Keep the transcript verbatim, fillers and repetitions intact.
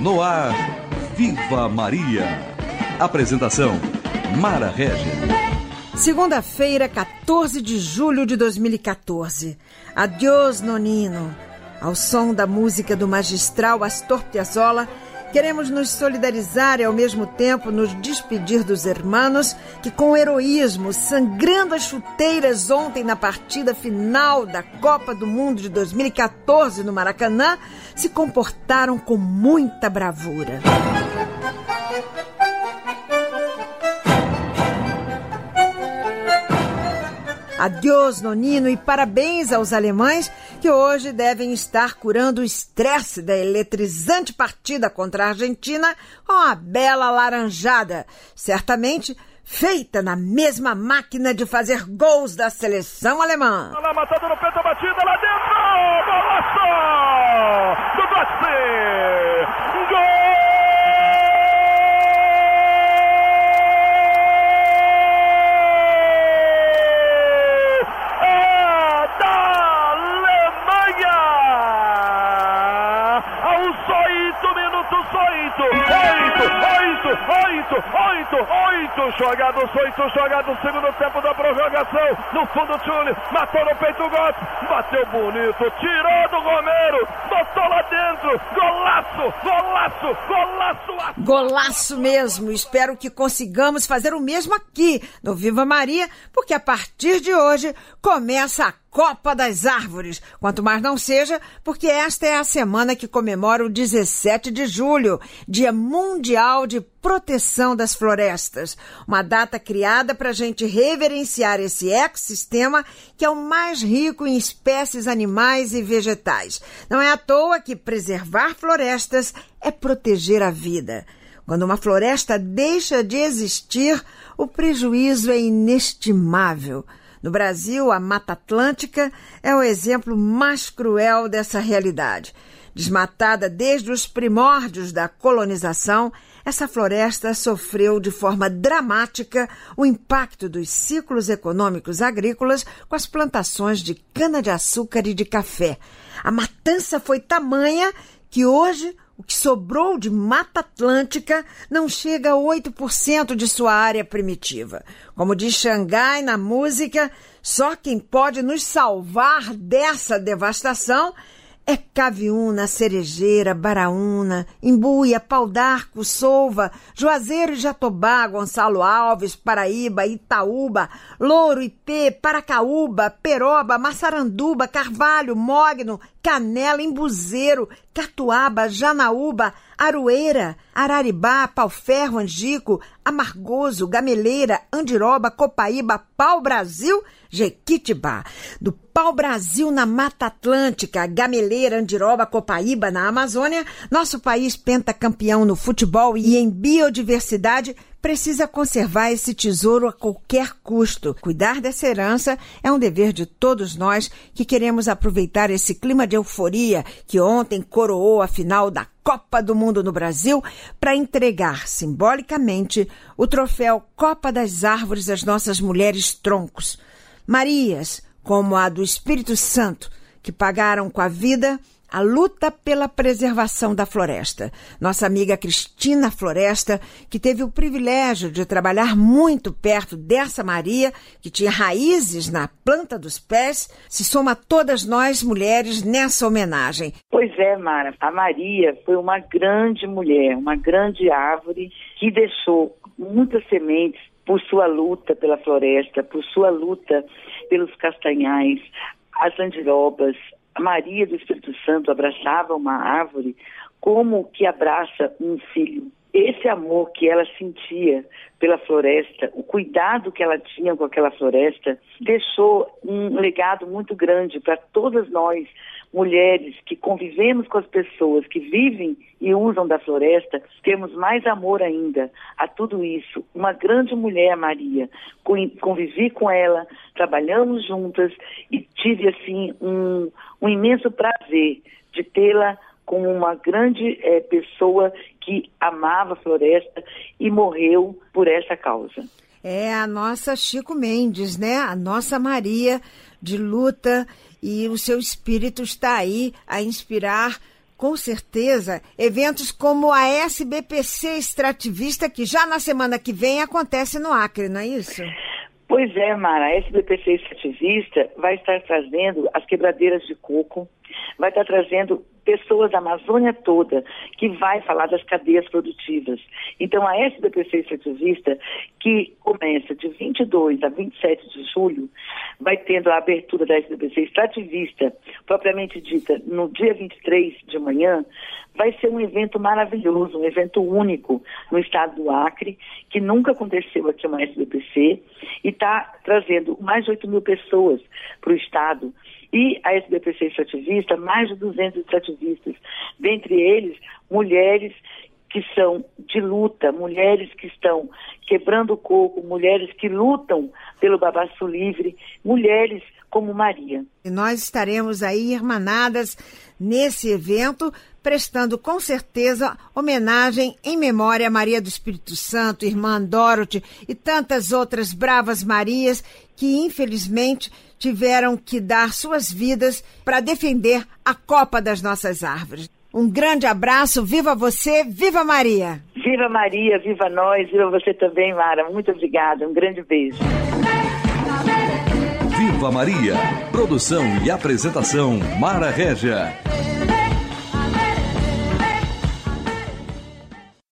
No ar, Viva Maria. Apresentação, Mara Régia. Segunda-feira, quatorze de julho de dois mil e quatorze. Adiós, Nonino. Ao som da música do magistral Astor Piazzolla, queremos nos solidarizar e, ao mesmo tempo, nos despedir dos hermanos que, com heroísmo, sangrando as chuteiras ontem na partida final da Copa do Mundo de dois mil e quatorze no Maracanã, se comportaram com muita bravura. Adiós, Nonino, e parabéns aos alemães que hoje devem estar curando o estresse da eletrizante partida contra a Argentina com a bela laranjada, certamente feita na mesma máquina de fazer gols da seleção alemã. Olha lá, matando no peito a batida, lá dentro! Golaço! Do Götze! Gol! Oito, oito, oito jogados, oito jogados, segundo tempo da prorrogação, no fundo Tchuli, matou no peito o Götze, bateu bonito, tirou do Romero, botou lá dentro, golaço, golaço, golaço. Golaço mesmo, espero que consigamos fazer o mesmo aqui no Viva Maria, porque a partir de hoje começa a Copa das Árvores, quanto mais não seja, porque esta é a semana que comemora o dezessete de julho, Dia Mundial de Proteção das Florestas, uma data criada para a gente reverenciar esse ecossistema que é o mais rico em espécies animais e vegetais. Não é à toa que preservar florestas é proteger a vida. Quando uma floresta deixa de existir, o prejuízo é inestimável. No Brasil, a Mata Atlântica é o exemplo mais cruel dessa realidade. Desmatada desde os primórdios da colonização, essa floresta sofreu de forma dramática o impacto dos ciclos econômicos agrícolas com as plantações de cana-de-açúcar e de café. A matança foi tamanha que hoje o que sobrou de Mata Atlântica não chega a oito por cento de sua área primitiva. Como diz Xangai na música, só quem pode nos salvar dessa devastação é Caviúna, Cerejeira, Baraúna, Imbuia, Pau d'Arco, Solva, Juazeiro e Jatobá, Gonçalo Alves, Paraíba, Itaúba, Louro, Ipê, Paracaúba, Peroba, Massaranduba, Carvalho, Mogno, Canela, Embuzeiro, Catuaba, Janaúba, Aroeira, Araribá, Pau-Ferro, Angico, Amargoso, Gameleira, Andiroba, Copaíba, Pau-Brasil, Jequitibá. Do Pau-Brasil na Mata Atlântica, Gameleira, Andiroba, Copaíba na Amazônia, nosso país pentacampeão no futebol e em biodiversidade precisa conservar esse tesouro a qualquer custo. Cuidar dessa herança é um dever de todos nós que queremos aproveitar esse clima de euforia que ontem coroou a final da Copa do Mundo no Brasil para entregar simbolicamente o troféu Copa das Árvores às nossas mulheres troncos. Marias, como a do Espírito Santo, que pagaram com a vida a luta pela preservação da floresta. Nossa amiga Cristina Floresta, que teve o privilégio de trabalhar muito perto dessa Maria, que tinha raízes na planta dos pés, se soma a todas nós mulheres nessa homenagem. Pois é, Mara, a Maria foi uma grande mulher, uma grande árvore que deixou muitas sementes por sua luta pela floresta, por sua luta pelos castanhais, as andirobas. A Maria do Espírito Santo abraçava uma árvore como que abraça um filho. Esse amor que ela sentia pela floresta, o cuidado que ela tinha com aquela floresta, deixou um legado muito grande para todas nós, mulheres que convivemos com as pessoas que vivem e usam da floresta, temos mais amor ainda a tudo isso. Uma grande mulher, Maria, convivi com ela, trabalhamos juntas e tive assim um, um imenso prazer de tê-la como uma grande é, pessoa que amava a floresta e morreu por essa causa. É a nossa Chico Mendes, né? A nossa Maria de luta, e o seu espírito está aí a inspirar Com certeza, eventos como a S B P C Extrativista, que já na semana que vem acontece no Acre, não é isso? Pois é, Mara, a S B P C Extrativista vai estar trazendo as quebradeiras de coco, vai estar trazendo pessoas da Amazônia toda, que vai falar das cadeias produtivas. Então, a S B P C Extrativista, que começa de vinte e dois a vinte e sete de julho, vai tendo a abertura da S B P C Extrativista, propriamente dita, no dia vinte e três de manhã, vai ser um evento maravilhoso, um evento único no estado do Acre, que nunca aconteceu aqui uma S B P C, e está trazendo mais de oito mil pessoas para o estado. E a S B P C Extrativista, mais de duzentos extrativistas, dentre eles mulheres que são de luta, mulheres que estão quebrando o coco, mulheres que lutam pelo babaço livre, mulheres como Maria. E nós estaremos aí irmanadas nesse evento, prestando com certeza homenagem em memória a Maria do Espírito Santo, irmã Dorothy e tantas outras bravas Marias que infelizmente tiveram que dar suas vidas para defender a copa das nossas árvores. Um grande abraço, viva você, viva Maria! Viva Maria, viva nós, viva você também, Mara. Muito obrigada, um grande beijo. Viva Maria! Produção e apresentação Mara Régia.